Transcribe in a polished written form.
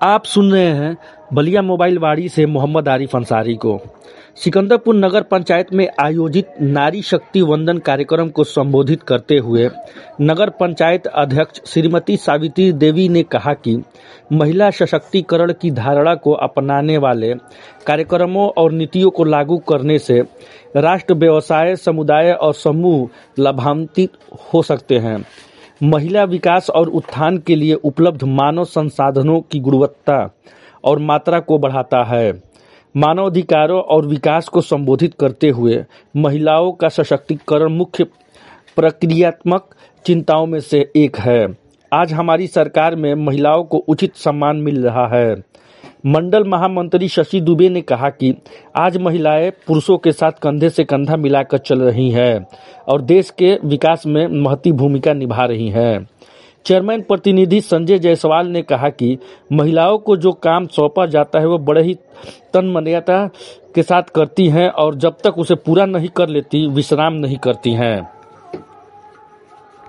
आप सुन रहे हैं बलिया मोबाइल वाड़ी से मोहम्मद आरिफ अंसारी को। सिकंदरपुर नगर पंचायत में आयोजित नारी शक्ति वंदन कार्यक्रम को संबोधित करते हुए नगर पंचायत अध्यक्ष श्रीमती सावित्री देवी ने कहा कि महिला सशक्तिकरण की धारणा को अपनाने वाले कार्यक्रमों और नीतियों को लागू करने से राष्ट्र, व्यवसाय, समुदाय और समूह लाभान्वित हो सकते हैं। महिला विकास और उत्थान के लिए उपलब्ध मानव संसाधनों की गुणवत्ता और मात्रा को बढ़ाता है। मानवाधिकारों और विकास को संबोधित करते हुए महिलाओं का सशक्तिकरण मुख्य प्रक्रियात्मक चिंताओं में से एक है। आज हमारी सरकार में महिलाओं को उचित सम्मान मिल रहा है। मंडल महामंत्री शशि दुबे ने कहा कि आज महिलाएं पुरुषों के साथ कंधे से कंधा मिलाकर चल रही हैं और देश के विकास में महती भूमिका निभा रही हैं। चेयरमैन प्रतिनिधि संजय जायसवाल ने कहा कि महिलाओं को जो काम सौंपा जाता है वो बड़े ही तन्मयता के साथ करती हैं और जब तक उसे पूरा नहीं कर लेती विश्राम नहीं करती हैं।